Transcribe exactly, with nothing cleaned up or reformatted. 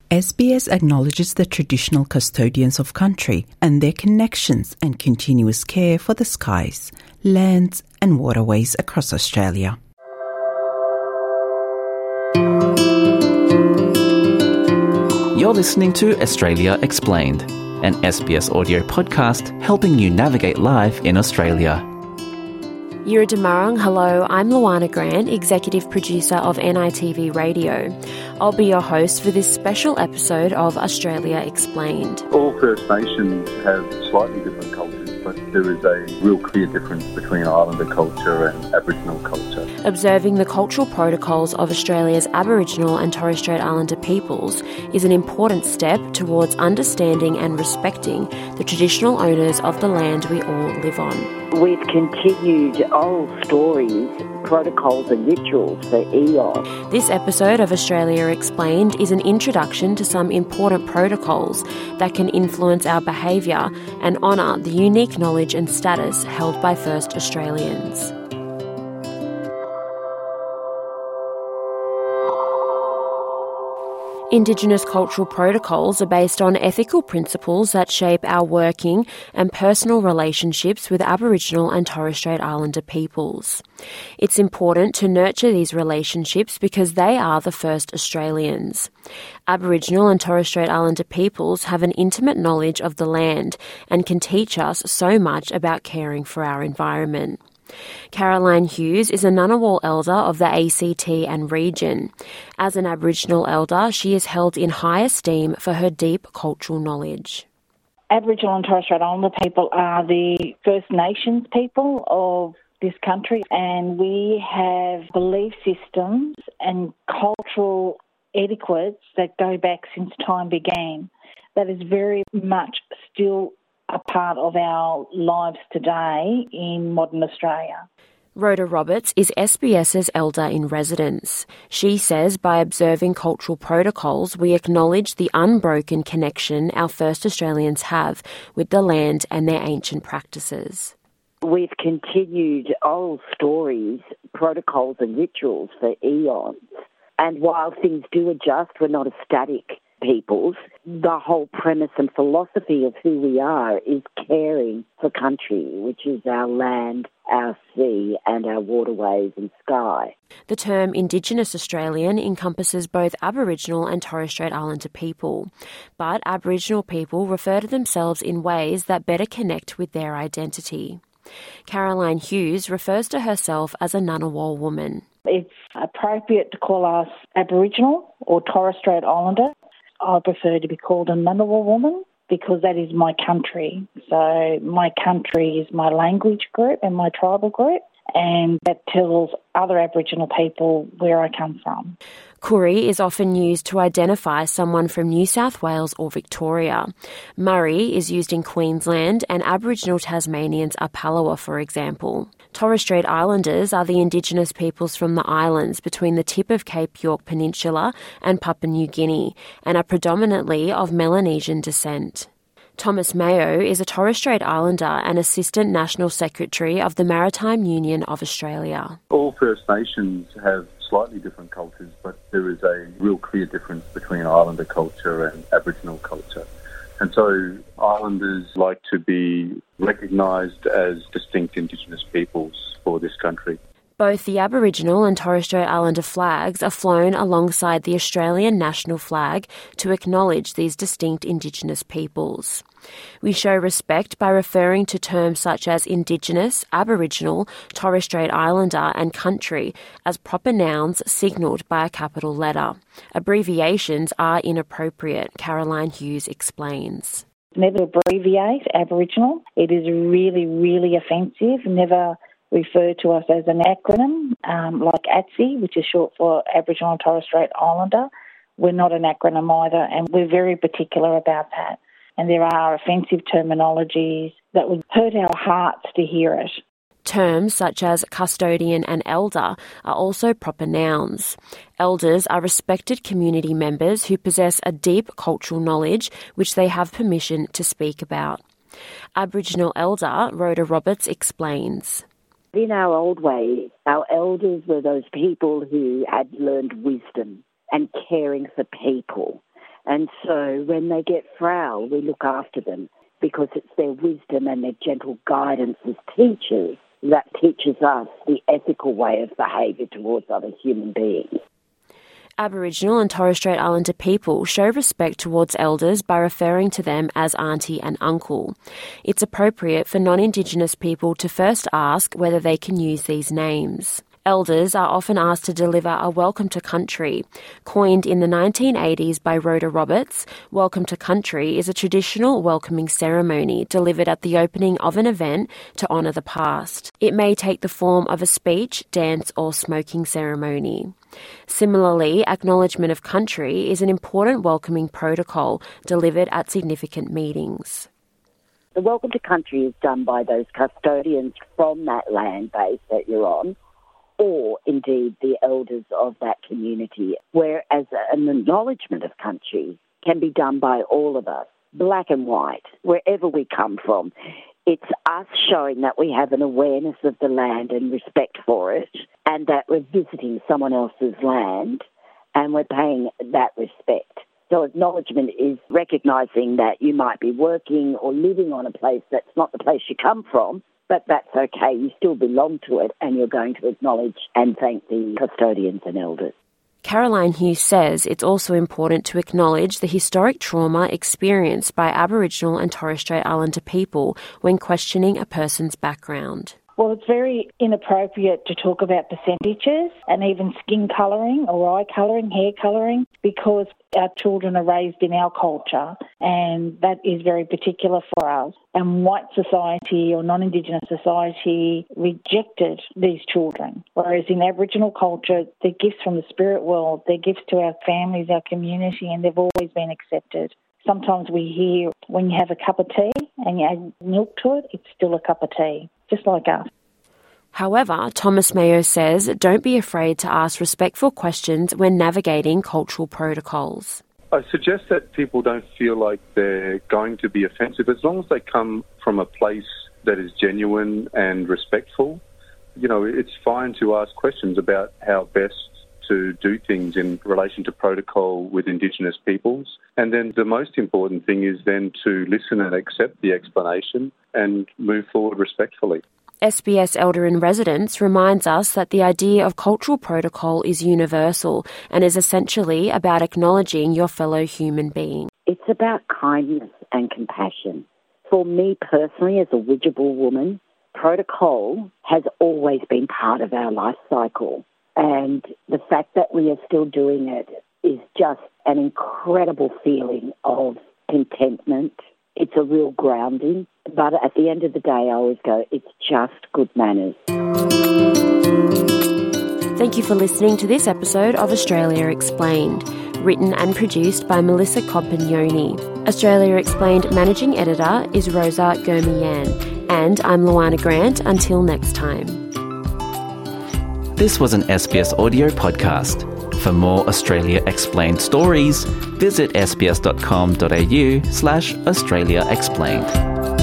S B S acknowledges the traditional custodians of country and their connections and continuous care for the skies, lands and waterways across Australia. You're listening to Australia Explained, an S B S audio podcast helping you navigate life in Australia. Yura Damarang, hello, I'm Luana Grant, Executive Producer of N I T V Radio. I'll be your host for this special episode of Australia Explained. All First Nations have slightly different cultures, but there is a real clear difference between Islander culture and Aboriginal culture. Observing the cultural protocols of Australia's Aboriginal and Torres Strait Islander peoples is an important step towards understanding and respecting the traditional owners of the land we all live on. We've continued old stories, protocols and rituals for eons. This episode of Australia Explained is an introduction to some important protocols that can influence our behaviour and honour the unique knowledge and status held by First Australians. Indigenous cultural protocols are based on ethical principles that shape our working and personal relationships with Aboriginal and Torres Strait Islander peoples. It's important to nurture these relationships because they are the first Australians. Aboriginal and Torres Strait Islander peoples have an intimate knowledge of the land and can teach us so much about caring for our environment. Caroline Hughes is a Ngunnawal elder of the A C T and region. As an Aboriginal elder, she is held in high esteem for her deep cultural knowledge. Aboriginal and Torres Strait Islander people are the First Nations people of this country, and we have belief systems and cultural etiquettes that go back since time began. That is very much still a part of our lives today in modern Australia. Rhoda Roberts is SBS's elder in residence. She says by observing cultural protocols, we acknowledge the unbroken connection our First Australians have with the land and their ancient practices. We've continued old stories, protocols and rituals for eons. And while things do adjust, we're not a static peoples. The whole premise and philosophy of who we are is caring for country, which is our land, our sea and our waterways and sky. The term Indigenous Australian encompasses both Aboriginal and Torres Strait Islander people, but Aboriginal people refer to themselves in ways that better connect with their identity. Caroline Hughes refers to herself as a Ngunnawal woman. It's appropriate to call us Aboriginal or Torres Strait Islander. I prefer to be called a Ngunnawal woman because that is my country. So my country is my language group and my tribal group, and that tells other Aboriginal people where I come from. Koori is often used to identify someone from New South Wales or Victoria. Murray is used in Queensland, and Aboriginal Tasmanians are Palawa, for example. Torres Strait Islanders are the Indigenous peoples from the islands between the tip of Cape York Peninsula and Papua New Guinea, and are predominantly of Melanesian descent. Thomas Mayo is a Torres Strait Islander and Assistant National Secretary of the Maritime Union of Australia. All First Nations have slightly different cultures, but there is a real clear difference between Islander culture and Aboriginal culture. And so Islanders like to be recognised as distinct Indigenous peoples for this country. Both the Aboriginal and Torres Strait Islander flags are flown alongside the Australian national flag to acknowledge these distinct Indigenous peoples. We show respect by referring to terms such as Indigenous, Aboriginal, Torres Strait Islander and country as proper nouns signalled by a capital letter. Abbreviations are inappropriate, Caroline Hughes explains. Never abbreviate Aboriginal. It is really, really offensive. Never refer to us as an acronym, um, like A T S I, which is short for Aboriginal and Torres Strait Islander. We're not an acronym either, and we're very particular about that. And there are offensive terminologies that would hurt our hearts to hear it. Terms such as custodian and elder are also proper nouns. Elders are respected community members who possess a deep cultural knowledge which they have permission to speak about. Aboriginal elder Rhoda Roberts explains. In our old way, our elders were those people who had learned wisdom and caring for people. And so when they get frail, we look after them because it's their wisdom and their gentle guidance as teachers that teaches us the ethical way of behaviour towards other human beings. Aboriginal and Torres Strait Islander people show respect towards elders by referring to them as auntie and uncle. It's appropriate for non-Indigenous people to first ask whether they can use these names. Elders are often asked to deliver a welcome to country. Coined in the nineteen eighties by Rhoda Roberts, welcome to country is a traditional welcoming ceremony delivered at the opening of an event to honour the past. It may take the form of a speech, dance or smoking ceremony. Similarly, acknowledgement of country is an important welcoming protocol delivered at significant meetings. The welcome to country is done by those custodians from that land base that you're on, or indeed the elders of that community, whereas an acknowledgement of country can be done by all of us, black and white, wherever we come from. It's us showing that we have an awareness of the land and respect for it, and that we're visiting someone else's land and we're paying that respect. So acknowledgement is recognising that you might be working or living on a place that's not the place you come from, but that's okay. You still belong to it, and you're going to acknowledge and thank the custodians and elders. Caroline Hughes says it's also important to acknowledge the historic trauma experienced by Aboriginal and Torres Strait Islander people when questioning a person's background. Well, it's very inappropriate to talk about percentages and even skin colouring or eye colouring, hair colouring, because our children are raised in our culture and that is very particular for us. And white society or non-Indigenous society rejected these children, whereas in Aboriginal culture, they're gifts from the spirit world, they're gifts to our families, our community, and they've always been accepted. Sometimes we hear when you have a cup of tea and you add milk to it, it's still a cup of tea, just like us. However, Thomas Mayo says don't be afraid to ask respectful questions when navigating cultural protocols. I suggest that people don't feel like they're going to be offensive as long as they come from a place that is genuine and respectful. You know, it's fine to ask questions about how best to do things in relation to protocol with Indigenous peoples. And then the most important thing is then to listen and accept the explanation and move forward respectfully. S B S Elder in Residence reminds us that the idea of cultural protocol is universal and is essentially about acknowledging your fellow human being. It's about kindness and compassion. For me personally, as a Widjabul woman, protocol has always been part of our life cycle. And the fact that we are still doing it is just an incredible feeling of contentment. It's a real grounding. But at the end of the day, I always go, it's just good manners. Thank you for listening to this episode of Australia Explained, written and produced by Melissa Compagnoni. Australia Explained managing editor is Rosa Gurmiyan, and I'm Luana Grant. Until next time. This was an S B S audio podcast. For more Australia Explained stories, visit sbs.com.au slash Australia Explained.